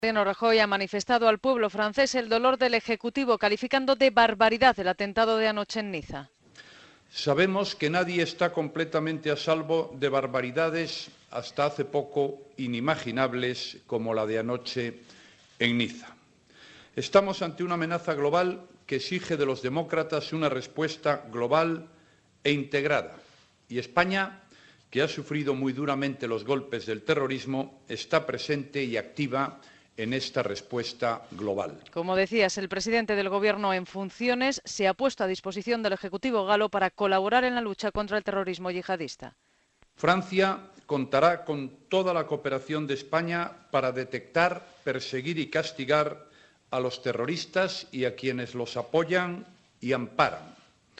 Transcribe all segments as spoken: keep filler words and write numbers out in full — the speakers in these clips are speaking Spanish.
Mariano Rajoy ha manifestado al pueblo francés el dolor del Ejecutivo, calificando de barbaridad el atentado de anoche en Niza. Sabemos que nadie está completamente a salvo de barbaridades hasta hace poco inimaginables como la de anoche en Niza. Estamos ante una amenaza global que exige de los demócratas una respuesta global e integrada. Y España, que ha sufrido muy duramente los golpes del terrorismo, está presente y activa en esta respuesta global. Como decías, el presidente del Gobierno en funciones se ha puesto a disposición del Ejecutivo galo para colaborar en la lucha contra el terrorismo yihadista. Francia contará con toda la cooperación de España para detectar, perseguir y castigar a los terroristas y a quienes los apoyan y amparan.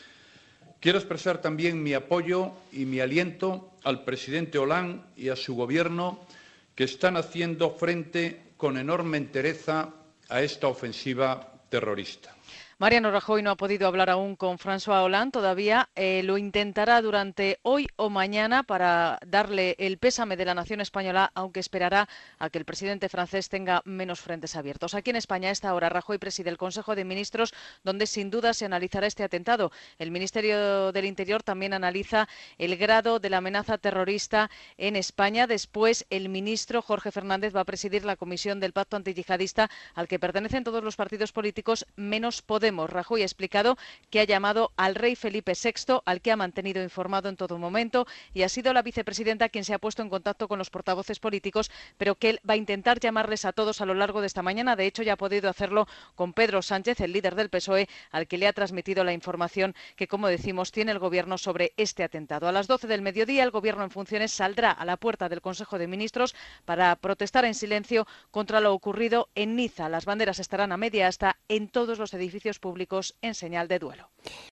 Quiero expresar también mi apoyo y mi aliento al presidente Hollande y a su Gobierno, que están haciendo frente con enorme entereza a esta ofensiva terrorista. Mariano Rajoy no ha podido hablar aún con François Hollande, todavía eh, lo intentará durante hoy o mañana para darle el pésame de la nación española, aunque esperará a que el presidente francés tenga menos frentes abiertos. Aquí en España, a esta hora, Rajoy preside el Consejo de Ministros, donde sin duda se analizará este atentado. El Ministerio del Interior también analiza el grado de la amenaza terrorista en España. Después, el ministro Jorge Fernández va a presidir la Comisión del Pacto Antiyihadista, al que pertenecen todos los partidos políticos menos Podemos. Rajoy ha explicado que ha llamado al rey Felipe sexto, al que ha mantenido informado en todo momento, y ha sido la vicepresidenta quien se ha puesto en contacto con los portavoces políticos, pero que él va a intentar llamarles a todos a lo largo de esta mañana. De hecho, ya ha podido hacerlo con Pedro Sánchez, el líder del P S O E, al que le ha transmitido la información que, como decimos, tiene el Gobierno sobre este atentado. A las doce del mediodía, el Gobierno en funciones saldrá a la puerta del Consejo de Ministros para protestar en silencio contra lo ocurrido en Niza. Las banderas estarán a media asta en todos los edificios públicos en señal de duelo.